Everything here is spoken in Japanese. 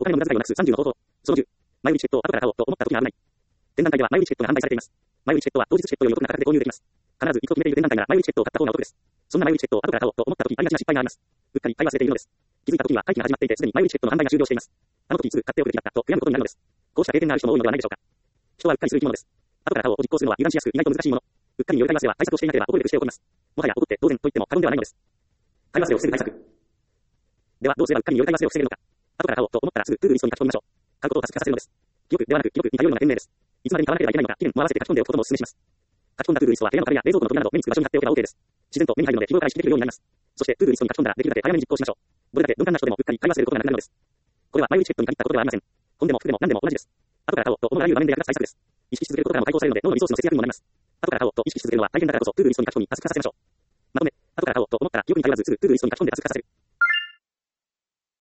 お金の無駄遣いをなくす30の方法。その10。前売りチケットを後から買おうと思った時が危ない。展覧会では前売りチケットが販売されています。前売りチケットは当日チケットよりお得な価格で購入できます。必ず行きと決めている展覧会なら前売りチケットを買った方がお得です。そんな前売りチケットを後から買おうと思った時ありがちな失敗があります。うっかり買い忘れているのです。気づいた時には会期が始まっていてすでに前売りチケットの販売が終了しています。あの時すぐ買っておくべきだったと悔やむことになるのです。こうした経験がある人も多いのではないでしょうか。人はうっかりする生き物です。後から買おうと実行するのは油断しやすく意外と難しいもの。うっかりによる買い忘れは対策をしていなければ起こり得るして起こります。もはや起こって当然と言っても過言ではないのです。買い忘れを防ぐ対策。ではどうすればうっかりによる買い忘れを防げるのか。後から買おうと思ったらすぐトゥードゥリストに書き込みましょう。買うことを加速化させるのです。記憶ではなく記録に頼るのが賢明です。いつまでに買わなければいけないのか期限も合わせて書き込んでおくこともお勧めします。書き込んだトゥードゥリストは部屋の壁や冷蔵庫の扉など目につく場所に貼っておけば OK です。自然と目に入るので日頃から意識できるようになります。そしてトゥードゥリストに書き込んだらできるだけ早めに実行しましょう。どれだけ鈍感な人でもうっかり買い忘れることがなくなるのです。これは前売りチケットに限ったことではありません。本でも服でも何でも同じです。後から買おうと思うあらゆる場面で役立つ対策です。意識し続けることからも解放されるので脳のリソースの節約にもなります。後から買おうと意識し続けるのは大変だからこそトゥードゥリストに書き込み加速化させましょう。まとめ、後から買おうと思ったら記憶に頼らずすぐトゥードゥリストに書き込んで加速化させる。